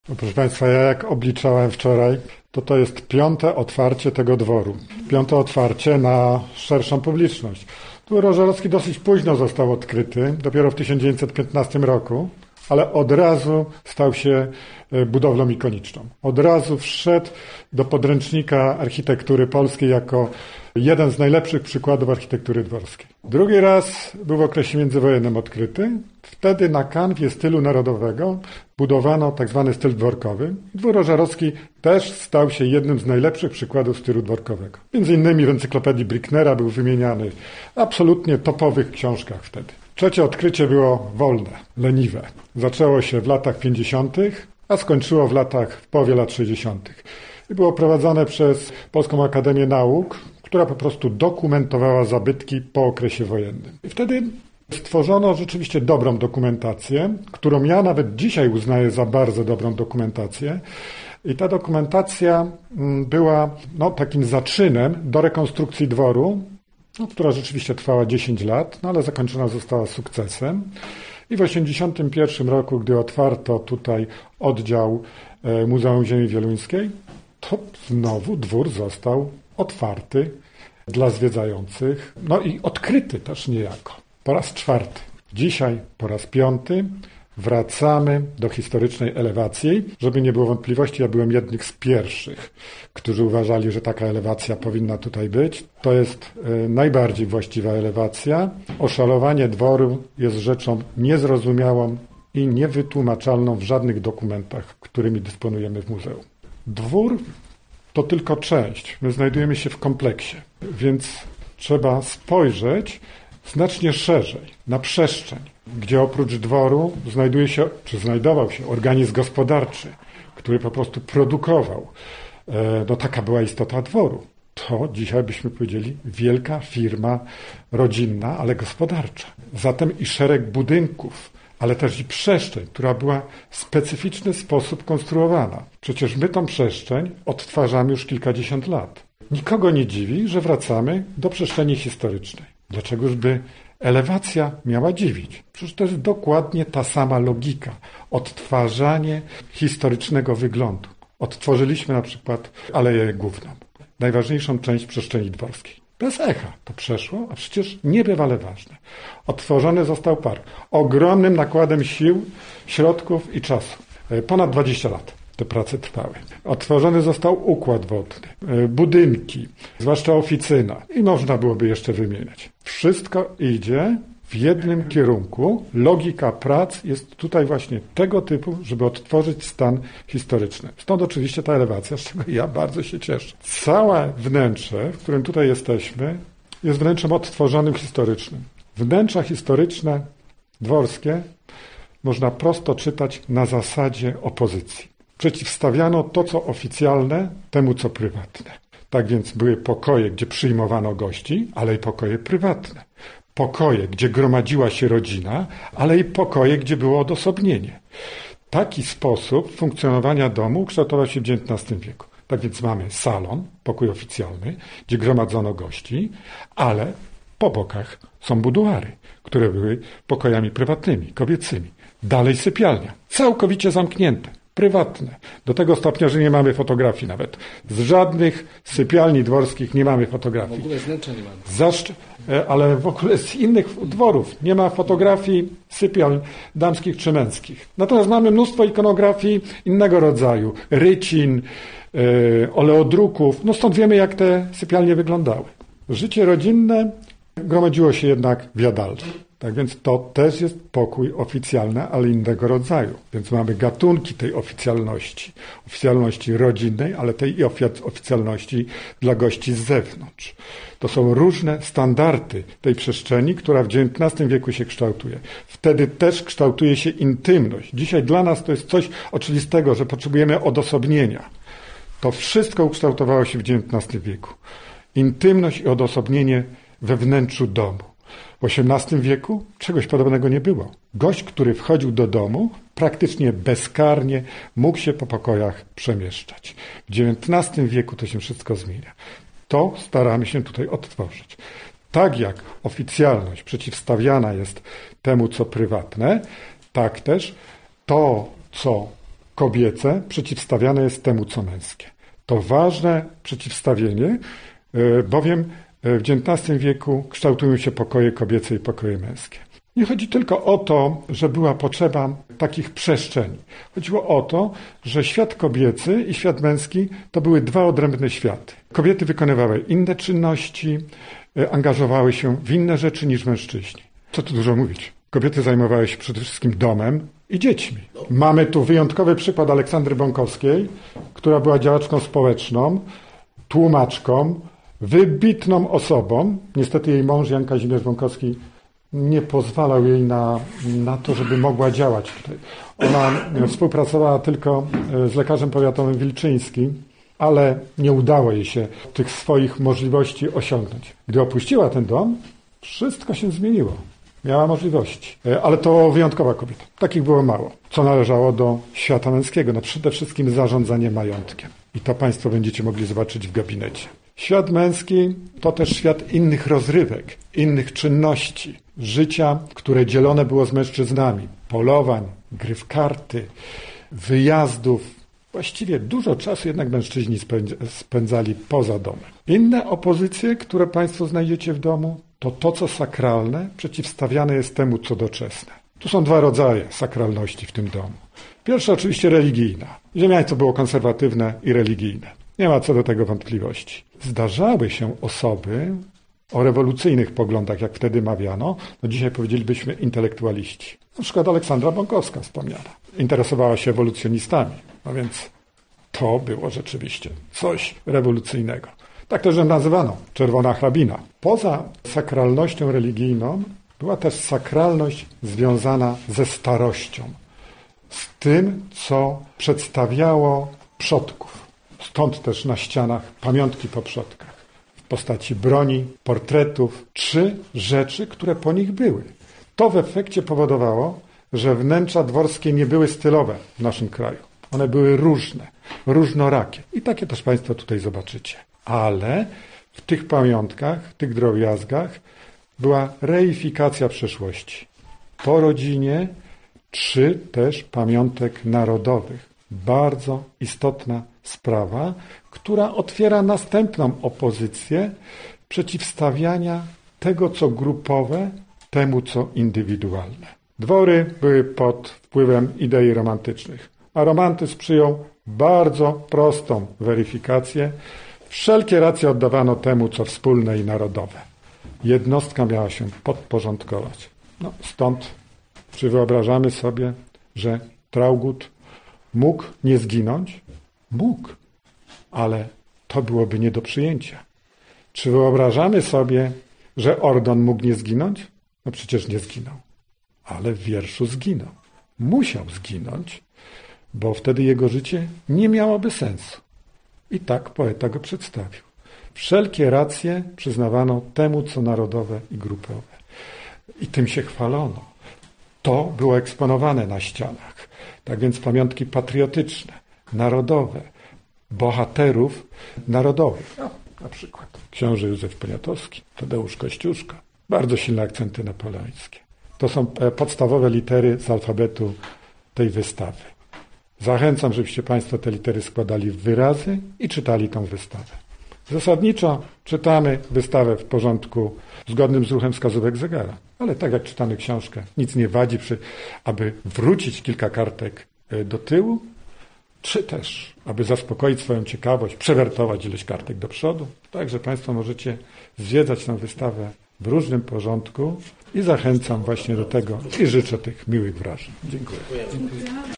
Proszę Państwa, ja jak obliczałem wczoraj, to jest 5. otwarcie tego dworu. 5. otwarcie na szerszą publiczność. Dwór Ożarowski dosyć późno został odkryty, dopiero w 1915 roku, ale od razu stał się budowlą ikoniczną. Od razu wszedł do podręcznika architektury polskiej jako jeden z najlepszych przykładów architektury dworskiej. Drugi raz był w okresie międzywojennym odkryty. Wtedy na kanwie stylu narodowego budowano tzw. styl dworkowy. Dwór Ożarowski też stał się jednym z najlepszych przykładów stylu dworkowego. Między innymi w encyklopedii Bricknera był wymieniany w absolutnie topowych książkach wtedy. Trzecie odkrycie było wolne, leniwe. Zaczęło się w latach 50., a skończyło w połowie lat 60. I było prowadzone przez Polską Akademię Nauk, która po prostu dokumentowała zabytki po okresie wojennym. I wtedy stworzono rzeczywiście dobrą dokumentację, którą ja nawet dzisiaj uznaję za bardzo dobrą dokumentację. I ta dokumentacja była takim zaczynem do rekonstrukcji dworu, która rzeczywiście trwała 10 lat, ale zakończona została sukcesem. I w 1981 roku, gdy otwarto tutaj oddział Muzeum Ziemi Wieluńskiej, to znowu dwór został otwarty dla zwiedzających, i odkryty też niejako. Po raz 4. Dzisiaj po raz 5. wracamy do historycznej elewacji. Żeby nie było wątpliwości, ja byłem jednym z pierwszych, którzy uważali, że taka elewacja powinna tutaj być. To jest najbardziej właściwa elewacja. Oszalowanie dworu jest rzeczą niezrozumiałą i niewytłumaczalną w żadnych dokumentach, którymi dysponujemy w muzeum. Dwór to tylko część. My znajdujemy się w kompleksie, więc trzeba spojrzeć znacznie szerzej na przestrzeń, gdzie oprócz dworu znajdował się organizm gospodarczy, który po prostu produkował. Taka była istota dworu. To dzisiaj byśmy powiedzieli wielka firma rodzinna, ale gospodarcza. Zatem i szereg budynków, ale też i przestrzeń, która była w specyficzny sposób konstruowana. Przecież my tą przestrzeń odtwarzamy już kilkadziesiąt lat. Nikogo nie dziwi, że wracamy do przestrzeni historycznej. Dlaczegoż by elewacja miała dziwić? Przecież to jest dokładnie ta sama logika. Odtwarzanie historycznego wyglądu. Odtworzyliśmy na przykład Aleję Główną, najważniejszą część przestrzeni dworskiej. Bez echa to przeszło, a przecież niebywale ważne. Odtworzony został park. Ogromnym nakładem sił, środków i czasu. Ponad 20 lat te prace trwały. Odtworzony został układ wodny, budynki, zwłaszcza oficyna i można byłoby jeszcze wymieniać. Wszystko idzie w jednym kierunku. Logika prac jest tutaj właśnie tego typu, żeby odtworzyć stan historyczny. Stąd oczywiście ta elewacja, z czego ja bardzo się cieszę. Całe wnętrze, w którym tutaj jesteśmy, jest wnętrzem odtworzonym historycznym. Wnętrza historyczne, dworskie, można prosto czytać na zasadzie opozycji. Przeciwstawiano to, co oficjalne, temu, co prywatne. Tak więc były pokoje, gdzie przyjmowano gości, ale i pokoje prywatne. Pokoje, gdzie gromadziła się rodzina, ale i pokoje, gdzie było odosobnienie. Taki sposób funkcjonowania domu kształtował się w XIX wieku. Tak więc mamy salon, pokój oficjalny, gdzie gromadzono gości, ale po bokach są buduary, które były pokojami prywatnymi, kobiecymi. Dalej sypialnia, całkowicie zamknięte. Prywatne. Do tego stopnia, że nie mamy fotografii nawet. Z żadnych sypialni dworskich nie mamy fotografii. W ogóle wnętrza nie mamy. Ale w ogóle z innych dworów nie ma fotografii sypialń damskich czy męskich. Natomiast mamy mnóstwo ikonografii innego rodzaju. Rycin, oleodruków. Stąd wiemy, jak te sypialnie wyglądały. Życie rodzinne gromadziło się jednak w jadalni. Tak więc to też jest pokój oficjalny, ale innego rodzaju. Więc mamy gatunki tej oficjalności. Oficjalności rodzinnej, ale tej i oficjalności dla gości z zewnątrz. To są różne standardy tej przestrzeni, która w XIX wieku się kształtuje. Wtedy też kształtuje się intymność. Dzisiaj dla nas to jest coś oczywistego, że potrzebujemy odosobnienia. To wszystko ukształtowało się w XIX wieku. Intymność i odosobnienie we wnętrzu domu. W XVIII wieku czegoś podobnego nie było. Gość, który wchodził do domu, praktycznie bezkarnie mógł się po pokojach przemieszczać. W XIX wieku to się wszystko zmienia. To staramy się tutaj odtworzyć. Tak jak oficjalność przeciwstawiana jest temu, co prywatne, tak też to, co kobiece przeciwstawiane jest temu, co męskie. To ważne przeciwstawienie, bowiem w XIX wieku kształtują się pokoje kobiece i pokoje męskie. Nie chodzi tylko o to, że była potrzeba takich przestrzeni. Chodziło o to, że świat kobiecy i świat męski to były dwa odrębne światy. Kobiety wykonywały inne czynności, angażowały się w inne rzeczy niż mężczyźni. Co tu dużo mówić? Kobiety zajmowały się przede wszystkim domem i dziećmi. Mamy tu wyjątkowy przykład Aleksandry Bąkowskiej, która była działaczką społeczną, tłumaczką, wybitną osobą. Niestety jej mąż Jan Kazimierz Bąkowski nie pozwalał jej na to, żeby mogła działać tutaj. Ona współpracowała tylko z lekarzem powiatowym wilczyńskim, ale nie udało jej się tych swoich możliwości osiągnąć. Gdy opuściła ten dom, wszystko się zmieniło. Miała możliwości, ale to wyjątkowa kobieta. Takich było mało. Co należało do świata męskiego? No przede wszystkim zarządzanie majątkiem. I to Państwo będziecie mogli zobaczyć w gabinecie. Świat męski to też świat innych rozrywek, innych czynności, życia, które dzielone było z mężczyznami, polowań, gry w karty, wyjazdów. Właściwie dużo czasu jednak mężczyźni spędzali poza domem. Inne opozycje, które Państwo znajdziecie w domu, to, co sakralne, przeciwstawiane jest temu, co doczesne. Tu są dwa rodzaje sakralności w tym domu. Pierwsza oczywiście religijna. Ziemiaństwo było konserwatywne i religijne. Nie ma co do tego wątpliwości. Zdarzały się osoby o rewolucyjnych poglądach, jak wtedy mawiano, no dzisiaj powiedzielibyśmy intelektualiści. Na przykład Aleksandra Bąkowska wspomniana. Interesowała się ewolucjonistami, no więc to było rzeczywiście coś rewolucyjnego. Tak też ją nazywano, czerwona hrabina. Poza sakralnością religijną była też sakralność związana ze starością, z tym, co przedstawiało przodków. Stąd też na ścianach pamiątki po przodkach w postaci broni, portretów czy rzeczy, które po nich były. To w efekcie powodowało, że wnętrza dworskie nie były stylowe w naszym kraju. One były różne, różnorakie. I takie też Państwo tutaj zobaczycie. Ale w tych pamiątkach, w tych drobiazgach była reifikacja przeszłości. Po rodzinie czy też pamiątek narodowych. Bardzo istotna sprawa, która otwiera następną opozycję przeciwstawiania tego, co grupowe, temu, co indywidualne. Dwory były pod wpływem idei romantycznych, a romantyzm przyjął bardzo prostą weryfikację. Wszelkie racje oddawano temu, co wspólne i narodowe. Jednostka miała się podporządkować. No, stąd, czy wyobrażamy sobie, że Traugott mógł nie zginąć? Mógł, ale to byłoby nie do przyjęcia. Czy wyobrażamy sobie, że Ordon mógł nie zginąć? No przecież nie zginął, ale w wierszu zginął. Musiał zginąć, bo wtedy jego życie nie miałoby sensu. I tak poeta go przedstawił. Wszelkie racje przyznawano temu, co narodowe i grupowe. I tym się chwalono. To było eksponowane na ścianach. Tak więc pamiątki patriotyczne, narodowe, bohaterów narodowych. No, na przykład książę Józef Poniatowski, Tadeusz Kościuszko. Bardzo silne akcenty napoleońskie. To są podstawowe litery z alfabetu tej wystawy. Zachęcam, żebyście Państwo te litery składali w wyrazy i czytali tą wystawę. Zasadniczo czytamy wystawę w porządku zgodnym z ruchem wskazówek zegara. Ale tak jak czytamy książkę, nic nie wadzi, aby wrócić kilka kartek do tyłu, czy też, aby zaspokoić swoją ciekawość, przewertować ileś kartek do przodu. Także Państwo możecie zwiedzać tę wystawę w różnym porządku i zachęcam właśnie do tego i życzę tych miłych wrażeń. Dziękuję.